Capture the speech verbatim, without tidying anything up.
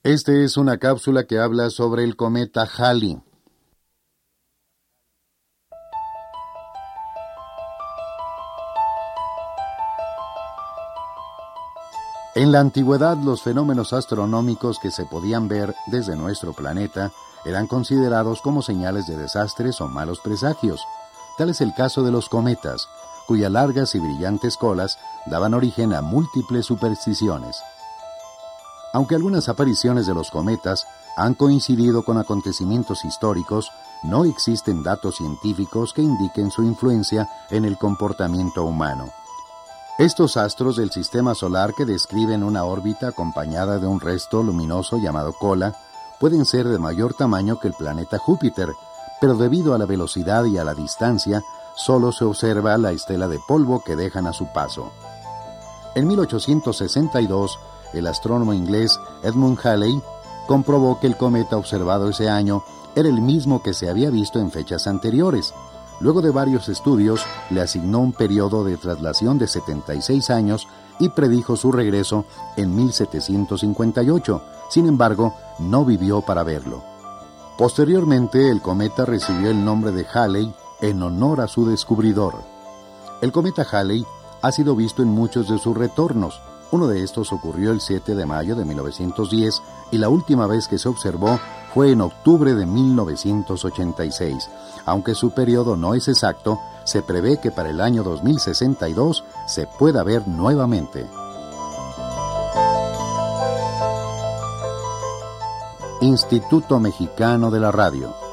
Este es una cápsula que habla sobre el cometa Halley. En la antigüedad, los fenómenos astronómicos que se podían ver desde nuestro planeta eran considerados como señales de desastres o malos presagios. Tal es el caso de los cometas, cuyas largas y brillantes colas daban origen a múltiples supersticiones. Aunque algunas apariciones de los cometas han coincidido con acontecimientos históricos, no existen datos científicos que indiquen su influencia en el comportamiento humano. Estos astros del sistema solar que describen una órbita acompañada de un resto luminoso llamado cola pueden ser de mayor tamaño que el planeta Júpiter, pero debido a la velocidad y a la distancia, solo se observa la estela de polvo que dejan a su paso. En mil ochocientos sesenta y dos, el astrónomo inglés Edmund Halley comprobó que el cometa observado ese año era el mismo que se había visto en fechas anteriores. Luego de varios estudios, le asignó un periodo de traslación de setenta y seis años y predijo su regreso en mil setecientos cincuenta y ocho. Sin embargo, no vivió para verlo. Posteriormente, el cometa recibió el nombre de Halley en honor a su descubridor. El cometa Halley ha sido visto en muchos de sus retornos. Uno de estos ocurrió el siete de mayo de mil novecientos diez y la última vez que se observó fue en octubre de mil novecientos ochenta y seis. Aunque su periodo no es exacto, se prevé que para el año dos mil sesenta y dos se pueda ver nuevamente. Instituto Mexicano de la Radio.